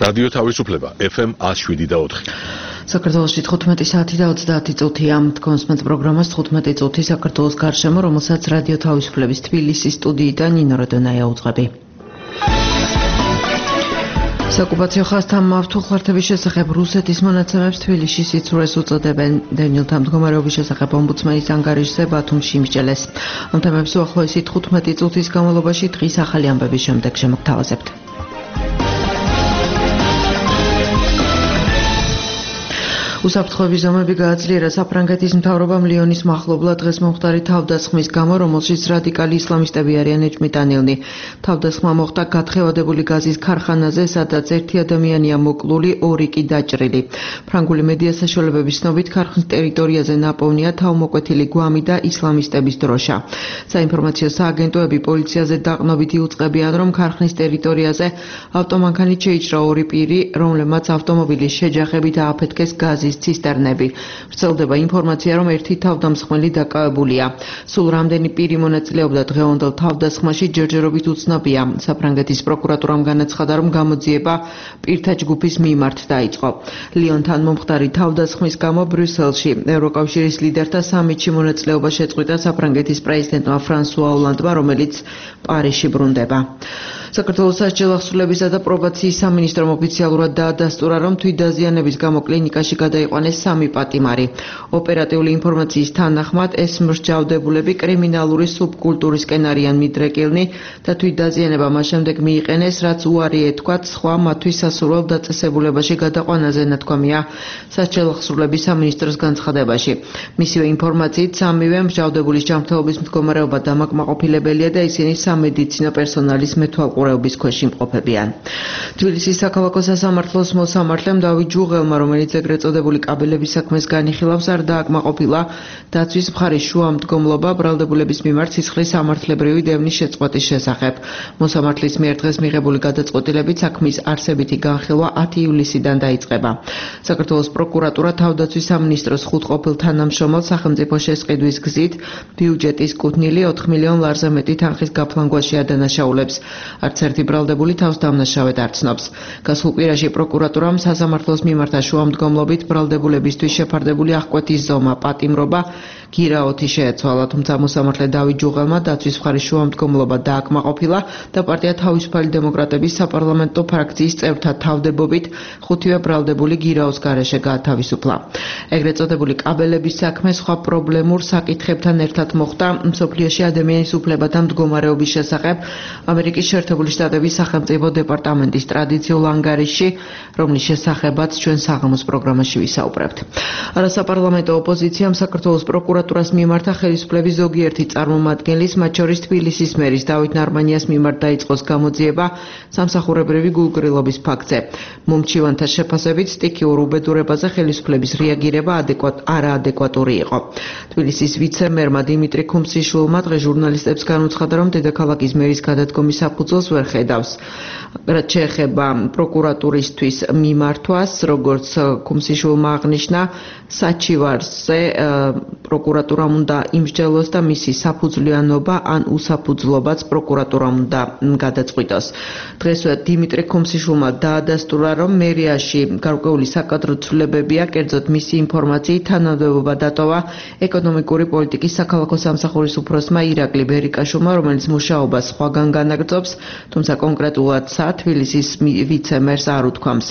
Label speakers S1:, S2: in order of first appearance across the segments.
S1: რადიო თავისუფლება FM 107.4.
S2: საქართველოში 15 საათი და 30 წუთია. კონსმენთ პროგრამას 15 წუთი საქართველოს გარშემო, რომელსაც რადიო თავისუფლების თბილისის სტუდიიდან ნინო როდონაია უძღვები. საკუპაციო ხაზთან მართულხლართების შესახებ რუსეთის მონაცემებს თბილისში სიცრუეს უწოდებენ. დევნილთა მდგომარეობის შესახებ ომბუდსმენის ანგარიშზე ბათუმში იმსჯელეს. ამ თემებს უახლოესი 15 წუთის განმავლობაში დღის ახალი ამბების შემდეგ შემოგთავაზებთ. უსაფრთხოების ზომები გააძლიერა საფრანგეთის მთავრობამ ლიონის მახლობლად დღეს მომხდარი თავდასხმის გამო, რომელშიც რადიკალი ისლამისტები არიან ეჭვმიტანილნი. თავდასხმა მოხდა გათხევადებული გაზის ქარხანაზე, სადაც ერთი ადამიანია მოკლული, ორი კი დაჭრილი. ფრანგული მედია საშუალებების ცნობით, ქარხნის ტერიტორიაზე ნაპოვნია თავმოკვეთილი გვამი და ისლამისტების დროშა. საინფორმაციო სააგენტოები პოლიციაზე დაყრდნობით იუწყებიან, რომ ქარხნის ტერიტორიაზე ავტომანქანით შეიჭრა ორი პირი, რომლებმაც ავტომობილის შეჯახებით ააფეთქეს გაზის ცისტერნები. ვრცელდება ინფორმაცია, რომ ერთი თავდამსხმელი დაკავებულია. სულ რამდენი პირი მონაწილეობდა დღევანდელ თავდასხმაში, ჯერჯერობით უცნობია. საფრანგეთის პროკურატურამ განაცხადა, რომ გამოძიება პირთა ჯგუფის მიმართ დაიწყო. ლიონთან მომხდარი თავდასხმის გამო ბრიუსელში ევროკავშირის ლიდერთა სამიტში მონაწილეობა შეწყვიტა საფრანგეთის პრეზიდენტმა ფრანსუა ოლანდმა, რომელიც პარიზში ბრუნდება. საქართველოს სასჯელ ახსულებისა და პრობაციის სამინისტრომ ოფიციალურად დაადასტურა, რომ თვითდაზიანების გამო კლინიკაში გადაიყვანეს 3 პატიმარი. ოპერატიული ინფორმაციის თანახმად ეს მსჯავრდებულები კრიმინალური სუბკულტურისკენ არიან მიდრეკილნი და თვითდაზიანება მას შემდეგ მიიყენეს, რაც უარი ეთქვათ სხვა მათთვის სასურველ დაწესებულებაში გადაყვანაზე, ნათქვამია სასჯელ ახსულების სამინისტროს განცხადებაში. მისივე ინფორმაციით, 3-ვე მსჯავრდებულის ჯანმრთელობის მდგომარეობა დამაკმაყოფილებელია და ისინი სამედიცინო პერსონალის მეთვალყურეობის ქვეშ იმყოფებიან. თბილისის საქალაქო სასამართლოს მოსამართლემ დავით ჯუღელმა, რომელიც ეგრეთ წოდებული კაბელების საქმეს განიხილავს, არ დააკმაყოფილა დაცვის მხარის შუამდგომლობა ბრალდებულების მიმართ სისხლის სამართლებრივი დევნის შეწყვეტის შესახებ. მოსამართლის მიერ დღეს მიღებული გადაწყვეტილებით საქმის არსებითი განხილვა 10 ივლისიდან დაიწყება. საქართველოს პროკურატურა თავდაცვის სამინისტროს 5 ყოფილ თანამშრომელს სახელმწიფო შესყიდვის გზით ბიუჯეტის კუთვნილი 4 მილიონ ლარზე მეტი თანხის გაფლანგვაში ადანაშაულებს. არც ერთი ბრალდებული თავს დამნაშავედ არ ცნობს. გასულ კვირაში პროკურატურამ სასამართლოს მიმართა შუამდგომლობით ბრალდებულებისთვის შეფარდებული აღკვეთის ზომა, პატიმრობა, გირაოთი შეეცვალა, თუმცა მოსამართლე დავით ჯუღელმა დაცვის მხარის შუამდგომლობა დააკმაყოფილა და პარტია თავისუფალი დემოკრატების საპარლამენტო ფრაქციის წევრთა თავდებობით 5-ვე ბრალდებული გირაოს გარეშე გაათავისუფლა. ეგრეთ წოდებული კაბელების საქმე სხვა პრობლემურ საკითხებთან ერთად მოხდა მსოფლიოში ადამიანის უფლებათა მდგომარეობის შესახებ ამერიკის შეერთებული შტატების სახელმწიფო დეპარტამენტის ტრადიციულ ანგარიშში, რომლის შესახებაც ჩვენ საღამოს პროგრამაში ვისაუბრებთ. არასაპარლამენტო ოპოზიციამ საქართველოს პროკურატურას მიმართა ხელისუფლების ზოგიერთი წარმომადგენლის, მათ შორის თბილისის მერის დავით ნარმანიას მიმართ დაიწყოს გამოძიება სამსახურებრივი გულგრილობის ფაქტზე. მომჩივანთა შეფასებით სტიქიურ უბედურებაზე ხელისუფლების რეაგირება არაადეკვატური იყო. თბილისის ვიცე-მერმა დიმიტრი ქუმსიშვილმა დღეს ჟურნალისტებს განუცხადა, რომ დედაქალაქის მერის გადადგომის საფუძველს ვერ ხედავს. რაც შეეხება პროკურატურისთვის მიმართვას, როგორც ქუმსიშვილმა აღნიშნა, საჩივარზე პროკურატურამ უნდა იმსჯელოს და მისი საფუძვლიანობა ან უსაფუძვლობაც პროკურატურამ უნდა გადაწყვიტოს. დღესვე დიმიტრი ქუმსიშვილმა დაადასტურა, რომ მერიაში გარკვეული საკადრო ცვლილებებია, კერძოდ მისი ინფორმაციით თანამდებობა დატოვა ეკონომიკური პოლიტიკის საქალაქო სამსახურის უფროსმა ირაკლი ბერიკაშვილმა, რომელიც მუშაობას სხვაგან განაგრძობს, თუმცა კონკრეტულად თბილისის ვიცე-მერს არ უთქვამს.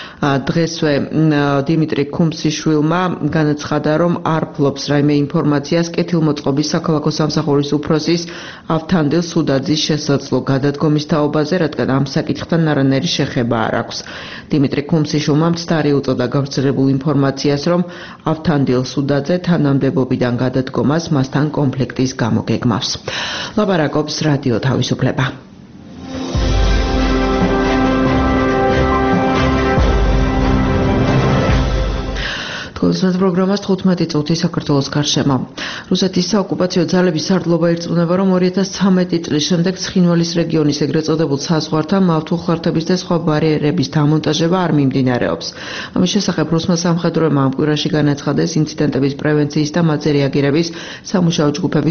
S2: დღესვე დიმიტრი ქუმსიშვილმა განაცხადა, რომ არ ფლობს რაიმე ინფორმაციას კეთილმოწყობის საქალაქო სამსახურის უფროსის ავთანდილ სუდაძის შესაძლო გადადგომის თაობაზე, რადგან ამ საკითხთან არანაირი შეხება არ აქვს. დიმიტრი ქუმსიშვილმა მცდარი უწოდა გავრცელებულ ინფორმაციას, რომ ავთანდილ სუდაძე თანამდებობიდან გადადგომას მასთან კონფლიქტის გამო გეგმავს. ლაპარაკობს რადიო თავისუფლება. მოგესალმებით პროგრამას 15 წუთი საქართველოს გარშემო. რუსეთის საოკუპაციო ძალების სარდლობა ირწმუნება, რომ 2013 წლის შემდეგ ცხინვალის რეგიონის ეგრეთ წოდებულ საზღვართან მავთულხლართების და სხვა ბარიერების დამონტაჟება არ მიმდინარეობს. ამის შესახებ რუსმა სამხედროებმა ამ კვირაში განაცხადეს ინციდენტების პრევენციის და მათზე რეაგირების სამუშაო ჯგუფების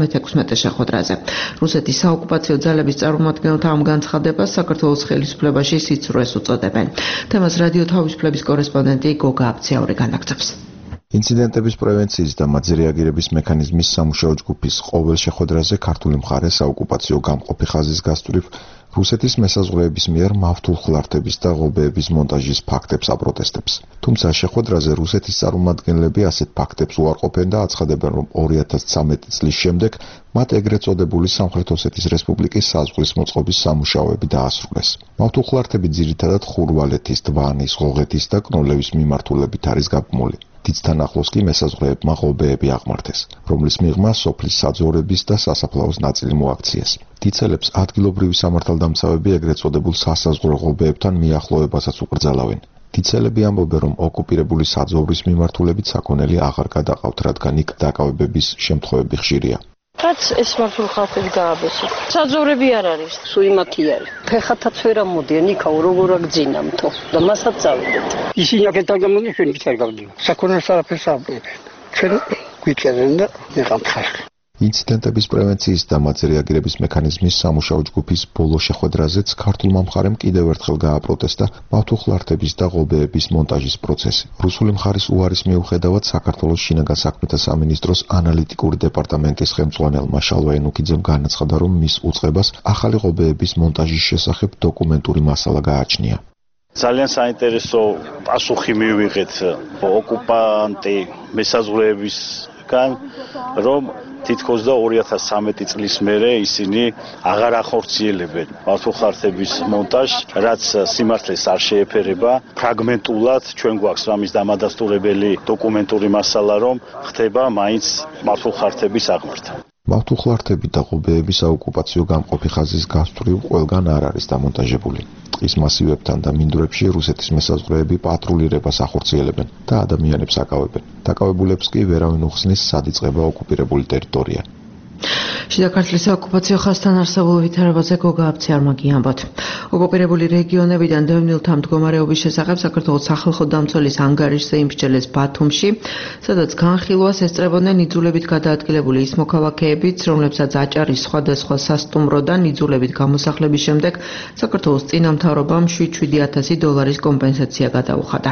S2: 56 შეხვედრაზე. რუსეთის საოკუპაციო ძალების წარმომადგენელთა ამ განცხადებას საქართველოს ხელისუფლებაში სიცრუეს უწოდებენ. თემას რადიო თავისუფლების კორესპონდენტი გოგა აბციაური განაგრძობს.
S3: ინციდენტების პრევენციის და მათზე რეაგირების მექანიზმის სამუშაო ჯგუფის ყოველ შეხვედრაზე ქართული მხარე საოკუპაციო გამყოფი ხაზის გასწვრივ რუსეთის მესაზღვრეების მიერ მავთულხლართების და ღობეების მონტაჟის ფაქტებს აპროტესტებს. თუმცა შეხვედრაზე რუსეთის წარმომადგენლები ასეთ ფაქტებს უარყოფენ და აცხადებენ, რომ 2013 წლის შემდეგ მათ ეგრეთ წოდებული სამხრეთ ოსეთის რესპუბლიკის საზღვრის მოწყობის სამუშაოები დაასრულეს. მავთულხლართები ძირითადად ხურვალეთის, დვანის, ღოღეთის და კნოლევის მიმართულებით არის გაბმული. დიდთან ახლოს კი მესაზღვრეებმა ღობეები აღმართეს, რომლის მიღმა სოფლის საძოვრების და სასაფლაოს ნაწილი მოაქციეს. დიდწელებს ადგილობრივი სამართალდამცავები ეგრეთ წოდებულ სასაზღვრო ღობეებთან მიახლოებასაც უკრძალავენ. დიდწელები ამბობენ, რომ ოკუპირებული საძოვრის მიმართულებით საქონელი აღარ გადაყავთ, რადგან იქ დაკავებების შემთხვევები ხშირია.
S4: რაც ეს მავთულხლართები გააბესოთ. საძოვრები არ არის, სუიმათი არის. ფეხათაც ვერ ამოდიან, იქაო როგორ აგძინამთო და მასაც წავიდეთ.
S5: ისინი აქეთ დაგამოდი, ჩვენ ვიცარ გავდივართ. საქონელს არაფერს აბრუნებთ. ჩვენ გვიწერენ და ნეყავთ ხალხი.
S3: ინციდენტების პრევენციის და მათზე რეაგირების მექანიზმის სამუშაო ჯგუფის ბოლო შეხვედრაზეც ქართულმა მხარემ კიდევ ერთხელ გააპროტესტა მავთულხლართების და ღობეების მონტაჟის პროცესი. რუსული მხარის უარის მიუხედავად საქართველოს შინაგან საქმეთა სამინისტროს ანალიტიკური დეპარტამენტის ხელმძღვანელმა შალვა ენუქიძემ განაცხადა, რომ მის უწყებას ახალი ღობეების მონტაჟის შესახებ დოკუმენტური მასალა გააჩნია.
S6: ძალიან საინტერესო პასუხი მივიღეთ ოკუპანტი მესაზღვრეებისგან, რომ თითქოს და 2013 წლის მერე ისინი აღარ ახორციელებენ მავთულხლართების მონტაჟს, რაც სიმართლეს არ შეეფერება. ფრაგმენტულად ჩვენ გვაქვს რამის დამადასტურებელი დოკუმენტური მასალა, რომ ხდება მაინც მავთულხლართების აღმართა.
S3: მავთულხლართები და ღობეები საოკუპაციო გამყოფი ხაზის გასწვრივ ყველგან არ არის დამონტაჟებული. ტყის მასივებთან და მინდვრებში რუსეთის მესაზღვრეები პატრულირებას ახორციელებენ და ადამიანებს აკავებენ. დაკავებულებს კი ვერავინ უხსნის, სად იწყება ოკუპირებული ტერიტორია.
S2: შიდა ქართლის საოკუპაციო ხაზთან არსებულ ვითარებაზე გოგა აბციარმა გიამბოთ. ოკუპირებული რეგიონებიდან დევნილთა მდგომარეობის შესახებ საქართველოს სახალხო დამცველის ანგარიშზე იმსჯელეს ბათუმში, სადაც განხილვას ესწრებოდნენ იძულებით გადაადგილებული ის მოქალაქეებიც, რომლებსაც აჭარის სხვადასხვა სასტუმროდან იძულებით გამოსახლების შემდეგ საქართველოს წინა მთავრობამ $7,000 კომპენსაცია გადაუხადა.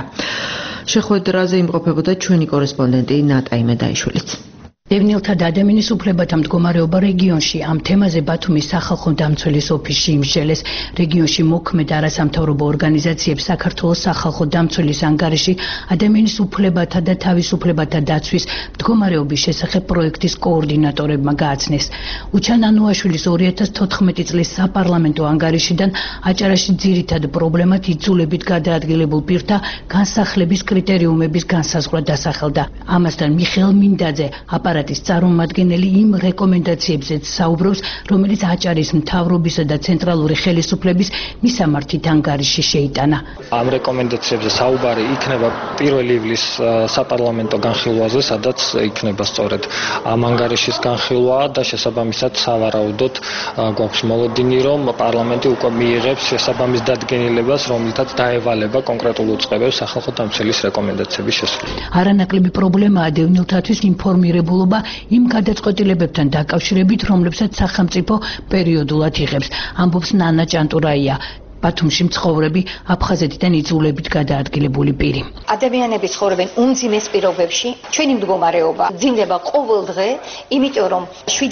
S2: შეხვედრაზე იმყოფებოდა ჩვენი კორესპონდენტი ნატა იმედაიშვილიც.
S7: დევნილთა და ადამიანის უფლებათა მდგომარეობა რეგიონში ამ თემაზე ბათუმის სახალხო დამცველის ოფისში იმსჯელეს. რეგიონში მოქმედ არასამთავრობო ორგანიზაციებს საქართველოს სახალხო დამცველის ანგარიში ადამიანის უფლებათა და თავისუფლებათა დაცვის მდგომარეობის შესახებ პროექტის კოორდინატორებმა გააცნეს. უჩან ანუაშვილის 2014 წლის საპარლამენტო ანგარიშიდან აჭარაში ძირითად პრობლემად იძულებით გადაადგილებულ პირთა განსახლების კრიტერიუმების განსაზღვრა დასახელდა. ამასთან მიხეილ მინდაძე აპარატის წარმომადგენელი იმ რეკომენდაციებზეც საუბრობს, რომელიც აჭარის მთავრობისა და ცენტრალური ხელისუფლების მისამართით ანგარიში შეიტანა.
S8: ამ რეკომენდაციებზე საუბარი იქნება 1 ივლისის საპარლამენტო განხილვაზე, სადაც იქნება სწორედ ამ ანგარიშის განხილვა და შესაბამისად სავარაუდოდ გვაქვს მოლოდინი, რომ პარლამენტი უკვე მიიღებს შესაბამის დადგენილებას, რომლითაც დაევალება კონკრეტულ უწყებებს სახალხო დამცველის რეკომენდაციების შესრულებას.
S7: არანაკლები პრობლემაა დევნილთათვის ინფორმირებულობა იმ გადაწყვეტილებებთან დაკავშირებით, რომლებსაც სახელმწიფო პერიოდულად იღებს, ამბობს ნანა ჭანტურაია. ბათუმში მცხოვრები აფხაზეთიდან იძულებით გადაადგილებული პირი.
S9: ადამიანები ცხოვრობენ უმძიმეს პირობებში. ჩვენი მდგომარეობა ძინდება ყოველ დღე, იმიტომ რომ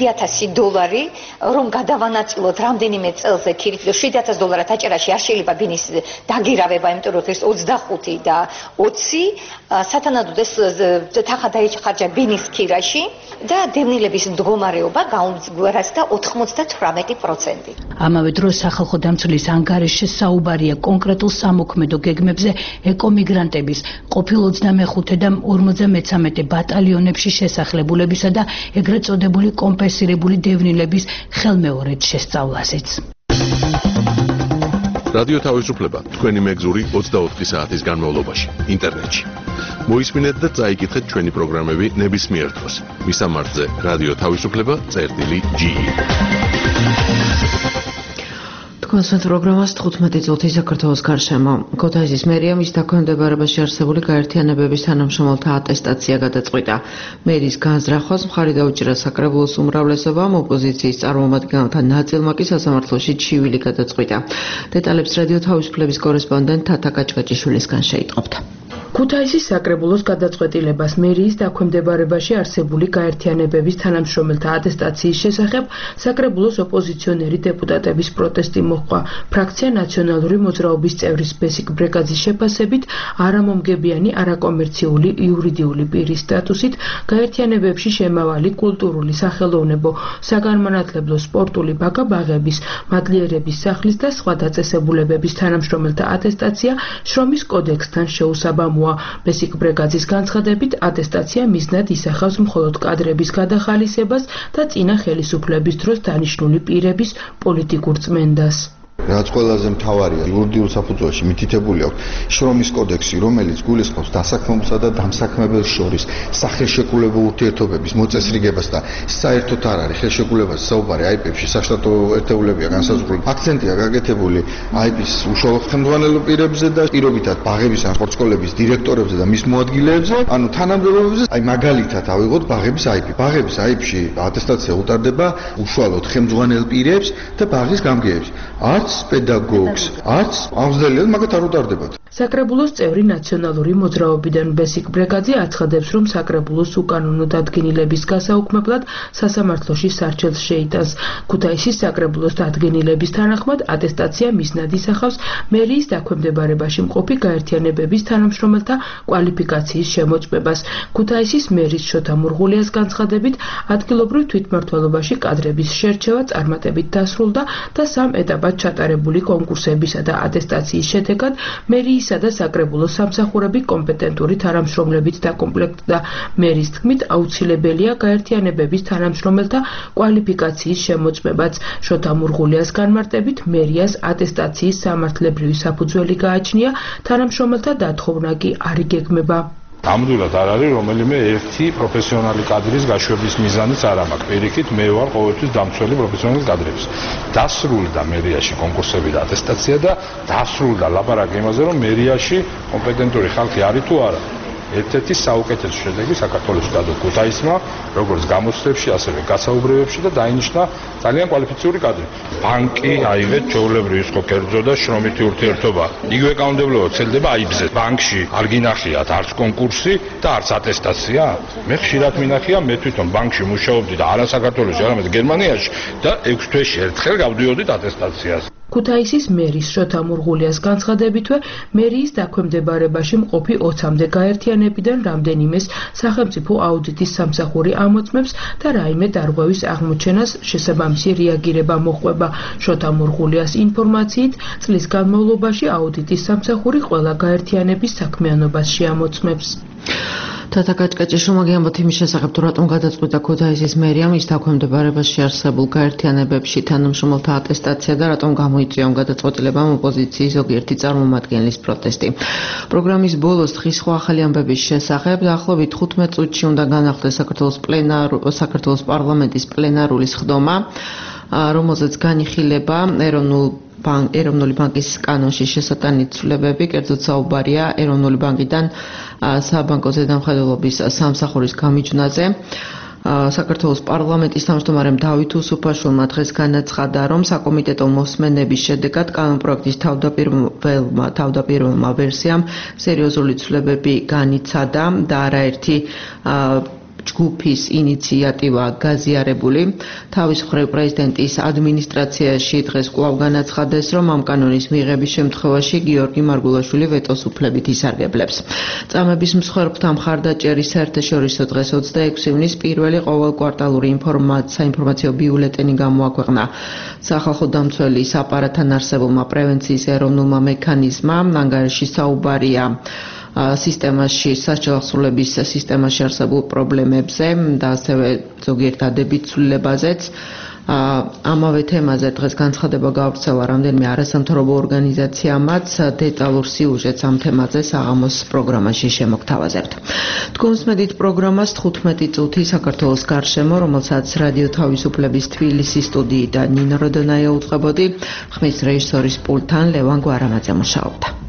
S9: $7,000 რომ გადავანაწილოთ რამდენიმე წელზე ქირით, $7,000 აჭარაში არ შეიძლება ბინის დაგირავება, იმიტომ რომ ეს 25 და 20 სათანადოდ ეს თანხა დაიხარჯა ბინის ქირაში და დევნილების მდგომარეობა გაუმჯობესდა 98%.
S7: ამავე დროს სახალხო დამცველის ანგარიშში საუბარია კონკრეტულ სამოქმედო გეგმებზე ეკომიგრანტების ყოფილ 25 და 53 ბატალიონებში შესახლებულებისა და ეგრეთ წოდებული კომპენსირებული დევნილების ხელმეორედ შესწავლაზეც.
S1: რადიო თავისუფლება თქვენი მეგზური 24 საათის განმავლობაში ინტერნეტში. მოისმინეთ და წაიკითხეთ ჩვენი პროგრამები ნებისმიერ დროს. მისამართზე რადიო თავისუფლება.ge.
S2: კონსერტ პროგრამას 15 წუთი საქართველოს გარშემო. ქუთაისის მერიამ ის დაქვემდებარებაში არსებული გაერთიანებების თანამშრომელთა ატესტაცია გადაწყვიტა. მერის განზრახვას მხარი დაუჭირა საკრებულოს უმრავლესობამ, ოპოზიციის წარმომადგენელთა ნაწილმა კი სასამართლოში ჩივილი გადაწყვიტა. დეტალებს რადიო თავისუფლების კორესპონდენტ თათა კაჭკაჭიშვილისგან შეიტყობთ.
S10: ქუთაისის საკრებულოს გადაწყვეტილებას მერიის დაქვემდებარებაში არსებული გაერთიანებების თანამშრომელთა ატესტაციის შესახებ საკრებულოს ოპოზიციონერი დეპუტატების პროტესტი მოჰყვა. ფრაქცია ნაციონალური მოძრაობის წევრის ბესიკ ბრეკაძის შეფასებით არამომგებიანი არაკომერციული იურიდიული პირის სტატუსით გაერთიანებებში შემავალი კულტურული, სახელოვნებო, საგანმანათლებლო, სპორტული ბაგა-ბაღების, მადლიერების სახლის და სხვა დაწესებულებების თანამშრომელთა ატესტაცია შრომის კოდექსთან შეუსაბამოა. ბესიკ ბრეკაძის განცხადებით ატესტაცია მიზნად ისახავს მხოლოდ კადრების გადახალისებას და წინა ხელისუფლების დროს დანიშნული პირების პოლიტიკურ წმენდას.
S11: რაც ყველაზე მთავარია, იურიდიულ საფუძველში მითითებული აქვს შრომის კოდექსი, რომელიც გულისხმობს დასაქმებულსა და დამსაქმებელს შორის სახელშეკრულებულ ურთიერთობების მოწესრიგებას და საერთოდ არ არის ხელშეკრულებას საუბარი IP-ში საშტატო ერთეულებია განსაზღვრული. აქცენტია გაკეთებული IP-ის უშუალო ხელმძღვანელო პირებზე და პირობითად ბაღების ან სპორტსკოლების დირექტორებზე და მის მოადგილეებზე, ანუ თანამდებობებზე, მაგალითად ავიღოთ ბაღების IP. ბაღების IP-ში ატესტაცია უტარდება უშუალოდ ხელმძღვანელ პირებს და ბაღის გამგეებს. არც პედაგოგს, არც აღზრდელებს მაგათ არ უტარდებათ.
S10: საკრებულოს წევრი ნაციონალური მოძრაობიდან ბესიკ ბრეკაძე აცხადებს, რომ საკრებულოს უკანონო დადგენილების გასაუქმებლად სასამართლოში სარჩელს შეიტანს. ქუთაისის საკრებულოს დადგენილების თანახმად ატესტაცია მიზნად ისახავს მერიის დაქვემდებარებაში მყოფი გაერთიანებების თანამშრომელთა კვალიფიკაციის შემოწმებას. ქუთაისის მერის შოთა მურღულიას განცხადებით, ადგილობრივ თვითმმართველობაში კადრების შერჩევა წარმატებით დასრულდა და 3 ეტაპად ჩატარებული კონკურსებისა და ატესტაციის შედეგად მერიისა და საკრებულოს სამსახურები კომპეტენტური თანამშრომლებით დაკომპლექტდა. მერის თქმით, აუცილებელია გაერთიანებების თანამშრომელთა კვალიფიკაციის შემოწმებაც. შოთა მურღულიას განმარტებით, მერიას ატესტაციის სამართლებრივი საფუძველი გააჩნია, თანამშრომელთა დათხოვნა კი არ იგეგმება.
S12: Ამდურად არ არის რომელიმე ერთი პროფესიონალი კადრის გაშვების მიზანიც არ აქვს. პირიქით, მე ვარ ყოველთვის დამცველი პროფესიონალი კადრების. დასრულდა მერიაში კონკურსები და ატესტაცია და დასრულდა ლაპარაკი იმაზე, რომ მერიაში კომპეტენტური ხალხი არის თუ არა. ერთ-ერთი საუკეთესო შედეგი საქართველოს დადო ქუთაისმა, როგორც გამოცდებში, ასევე გასაუბრებებში და დაინიშნა ძალიან კვალიფიციური კადრი. ბანკი აიღეთ ჩვეულებრივი იყო კერძო და შრომითი ურთიერთობა. იგივე კანონმდებლობა ვრცელდება IP-ზე. ბანკში არ გინახიათ არც კონკურსი და არც ატესტაცია. მე ხშირად მინახია, მე თვითონ ბანკში მუშაობდი და არა საქართველოში, არამედ გერმანიაში და 6 თვეში ერთხელ გავდიოდით ატესტაციას.
S10: ქუთაისის მერის შოთა მურღულიას განცხადებითვე, მერიის დაქვემდებარებაში მყოფი 20-მდე გაერთიანებიდან რამდენიმეს სახელმწიფო აუდიტის სამსახური ამოწმებს და რაიმე დარღვევის აღმოჩენას შესაბამისი რეაგირება მოჰყვება. შოთა მურღულიას ინფორმაციით, წლის განმავლობაში აუდიტის სამსახური ყველა გაერთიანების საქმიანობას შეამოწმებს.
S2: თათა კაჭკაჭიშვილმა გიამბოთ იმის შესახებ, თუ რატომ გადაწყვიტა ქუთაისის მერიამ ის დაქვემდებარებაში არსებულ გაერთიანებებში თანამშრომელთა ატესტაცია და რატომ გამოიწვია ამ გადაწყვეტილებამ ოპოზიციის ზოგიერთი წარმომადგენლის პროტესტი. პროგრამის ბოლოს დღის სხვა ახალი ამბების შესახებ დაახლოებით 15 წუთში უნდა განახლდეს საქართველოს პარლამენტის პლენარული სხდომა, რომელზეც განიხილება ეროვნული ბანკის კანონში შესატანილი ცვლილებები, კერძოდ საუბარია ეროვნული ბანკიდან საბანკო ზედამხედველობის სამსახურის გამიჯვნაზე. საქართველოს პარლამენტის თავმჯდომარემ დავით უსუფაშვილმა დღეს განაცხადა, რომ საკომიტეტო მოსმენების შედეგად კანონპროექტის თავდაპირველმა ვერსიამ სერიოზული ცვლილებები განიცადა და არაერთი ჯგუფის ინიციატივა გაზიარებული. თავის მხრივ პრეზიდენტის ადმინისტრაციაში დღეს კვლავ განაცხადეს, რომ ამ კანონის მიღების შემთხვევაში გიორგი მარგულაშვილი ვეტოს უფლებით ისარგებლებს. წამების მსხვერპლთა მხარდაჭერის საერთაშორისო დღეს 26 ივნის პირველი ყოველკვარტალური საინფორმაციო ბიულეტენი გამოაქვეყნა. სახალხო დამცველის აპარატთან არსებულმა პრევენციის ეროვნულმა მექანიზმამ, ანგარიში საუბარია სისტემაში, სასჯელახსრულების სისტემაში არსებულ პრობლემებზე და ასევე ზოგიერთ ადებით ცვლილებაზეც. ამავე თემაზე დღეს განცხადება გავრცელა რამდენიმე არასამთავრობო ორგანიზაციამაც დეტალურ სიუჟეტს ამ თემაზე საღამოს პროგრამაში შემოგთავაზებთ. თქვენ უსმენთ პროგრამას 15 წუთი საქართველოს გარშემო, რომელსაც რადიო თავისუფლების თბილისის სტუდიიდან ნინო როდონაია უწყებოდი, ხმის რეჟისორის პულტთან ლევან გვარამაძე მუშაობდა.